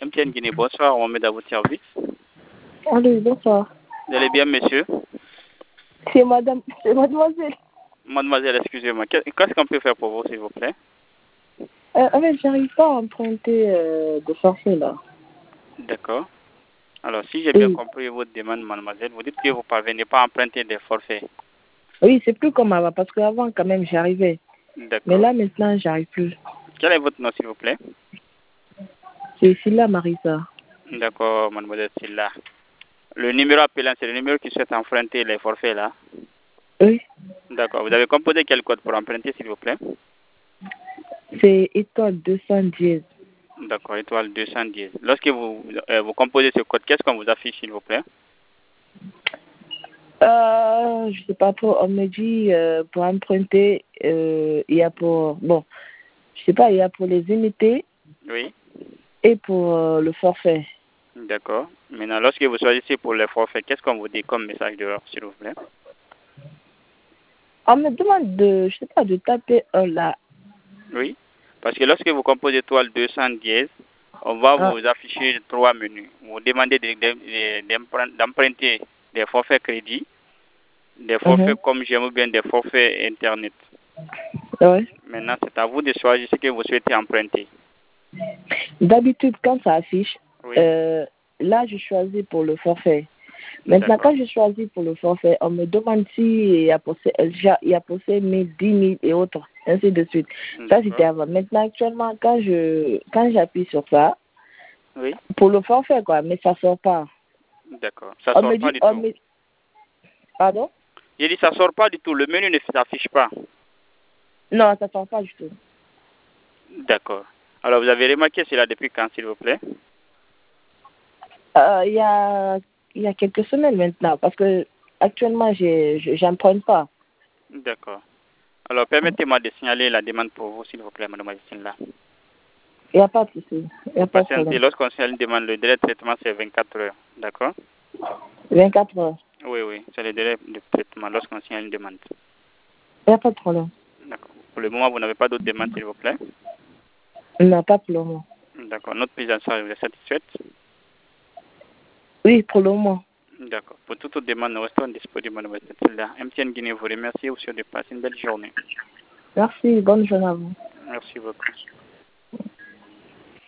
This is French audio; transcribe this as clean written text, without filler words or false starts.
MTN Guinée, bonsoir, on met à votre service. Allô, bonsoir. Vous allez bien, monsieur? C'est mademoiselle. Mademoiselle, excusez-moi. Qu'est-ce qu'on peut faire pour vous, s'il vous plaît? En fait, j'arrive pas à emprunter de forfait, là. D'accord. Alors, si j'ai bien Oui, compris votre demande, mademoiselle, vous dites que vous ne parvenez pas à emprunter des forfaits. oui, c'est plus comme avant, parce qu'avant, quand même, j'y arrivais. Mais D'accord. là, maintenant, j'arrive plus. Quel est votre nom, s'il vous plaît? C'est Silla Marisa. D'accord, mademoiselle Silla. Le numéro appelant, c'est le numéro qui souhaite emprunter les forfaits, là. Oui, D'accord. Vous avez composé quel code pour emprunter, s'il vous plaît? c'est étoile 210. D'accord, étoile 210. Lorsque vous composez ce code, qu'est-ce qu'on vous affiche, s'il vous plaît? Je sais pas trop, on me dit pour emprunter, il y a pour, bon, je sais pas, il y a pour les unités Oui. et pour le forfait. D'accord. Maintenant, lorsque vous choisissez pour les forfaits, qu'est-ce qu'on vous dit comme message d'erreur, s'il vous plaît? On me demande de, je sais pas, de taper un là. Oui. Parce que lorsque vous composez étoile 210, on va Ah, vous afficher 3 menus. Vous demandez d'emprunter des forfaits crédits, des mhm. forfaits comme j'aime bien des forfaits Internet. Ouais. Maintenant, c'est à vous de choisir ce que vous souhaitez emprunter. D'habitude, quand ça affiche, Oui. là, je choisis pour le forfait. Maintenant, D'accord. quand je choisis pour le forfait, on me demande si il y a posé 1000, 10 000 et autres, ainsi de suite. Ça, c'était D'accord. avant. Maintenant, actuellement, quand j'appuie sur ça, Oui. pour le forfait, quoi, mais ça sort pas. D'accord. Ça On sort me pas dit, du tout. pardon? J'ai dit ça sort pas du tout. Le menu ne s'affiche pas. Non, ça sort pas du tout. D'accord. Alors, vous avez remarqué cela depuis quand, s'il vous plaît? Euh, Il y a, il y a quelques semaines maintenant, parce que actuellement, j'emprunte pas. D'accord. Alors, permettez-moi de signaler la demande pour vous, s'il vous plaît, mademoiselle Sinla. Il n'y a pas de souci. Il n'y a Vous pas de patientez. problème. Lorsqu'on signale une demande, le délai de traitement, c'est 24 heures. D'accord? 24 heures. Oui, oui. C'est le délai de traitement lorsqu'on signale une demande. Il n'y a pas de problème. D'accord. Pour le moment, vous n'avez pas d'autres demandes, s'il vous plaît? Non, pas pour le moment. D'accord. Notre prise en charge, vous est satisfaite? Oui, pour le moment. D'accord. Pour toute autre demande, nous restons disponibles, mademoiselle Sinla. MTN Guinée vous remercie. Vous souhaite de passer une belle journée. Merci, bonne journée à vous. Merci beaucoup.